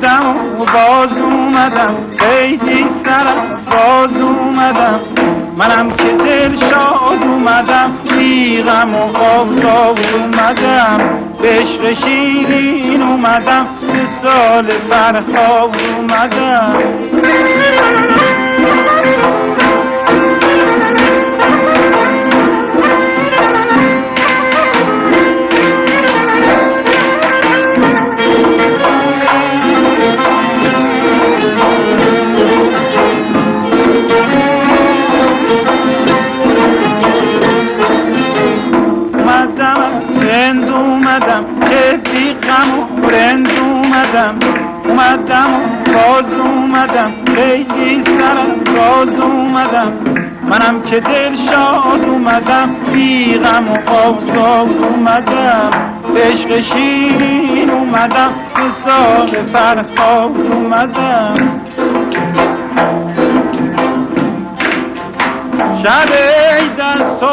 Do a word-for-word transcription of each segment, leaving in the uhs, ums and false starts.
اومدم و باز اومدم، خیلی سرفراز اومدم، منم که دل شاد اومدم، بی غم و آزاد اومدم، به عشق شیرین اومدم، به سال فرهاد اومدم. رند اومدم که بی غم و رند اومدم، اومدم و باز اومدم، خیلی سرفراز اومدم، منم که دل شاد اومدم، بی غم و آزاد اومدم، به عشق شیرین اومدم، به سال فرهاد اومدم. شب دست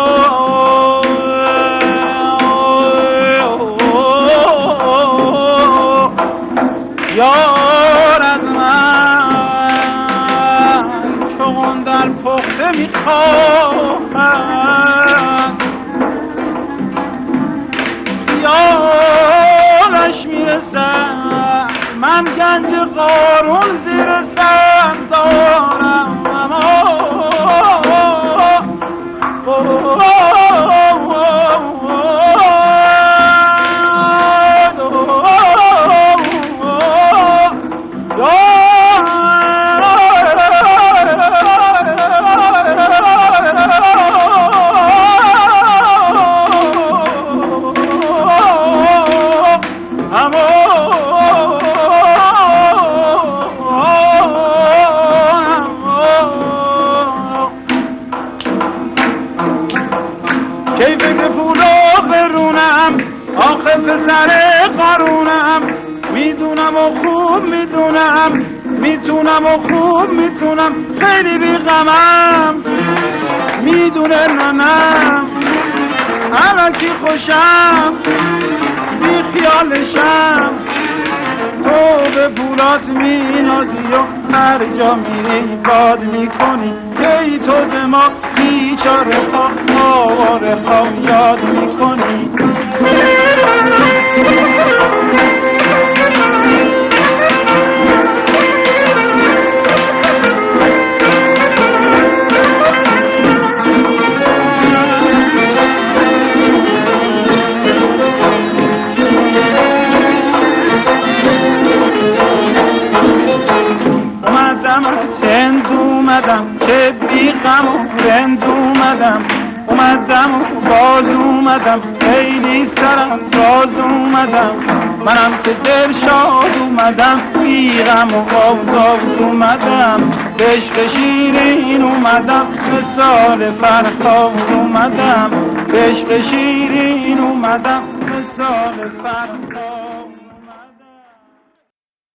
یار از من چون در پخته میخواهد، خیالش میرسد من گنج قارون زیر سر دارم، کی فکر پول و برونم، آخه پسر قارونم، میدونم و خوب میدونم، میتونم و خوب میتونم، خیلی بی غمم، میدونه ننم، الان کی خوشم، بی خیالشم، تو به پولات مینازی و هر جا میری باد میکنی، ای تو ز ما بیچاره ها آواره ها یاد میکنی. اومدم که بی غم و رند اومدم، اومدم و باز اومدم، خیلی سرفراز اومدم، منم که دل شاد اومدم، بی غم و آزاد اومدم، به عشق شیرین اومدم، به سال فرهاد اومدم، به عشق شیرین اومدم، به سال فرهاد.